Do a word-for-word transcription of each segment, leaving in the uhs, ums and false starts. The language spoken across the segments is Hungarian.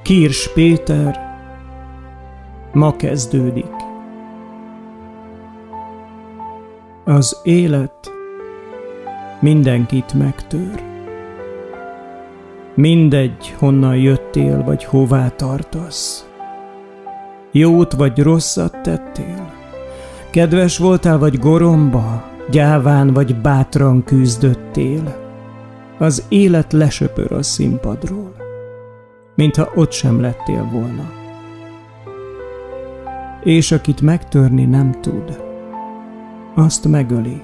Kirs Péter, ma kezdődik. Az élet mindenkit megtör. Mindegy, honnan jöttél, vagy hová tartasz. Jót vagy rosszat tettél. Kedves voltál, vagy goromba, gyáván vagy bátran küzdöttél. Az élet lesöpör a színpadról, mintha ott sem lettél volna. És akit megtörni nem tud, azt megöli.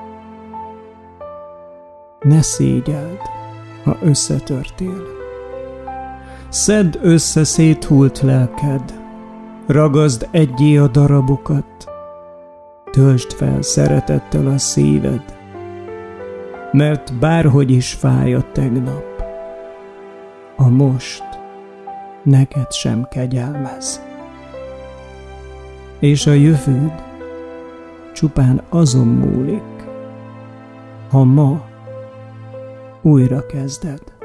Ne szégyeld, ha összetörtél. Szedd össze széthult lelked, ragaszd egyé a darabokat, töltsd fel szeretettel a szíved, mert bárhogy is fáj a tegnap, a most neked sem kegyelmez. És a jövőd csupán azon múlik, ha ma újra kezded.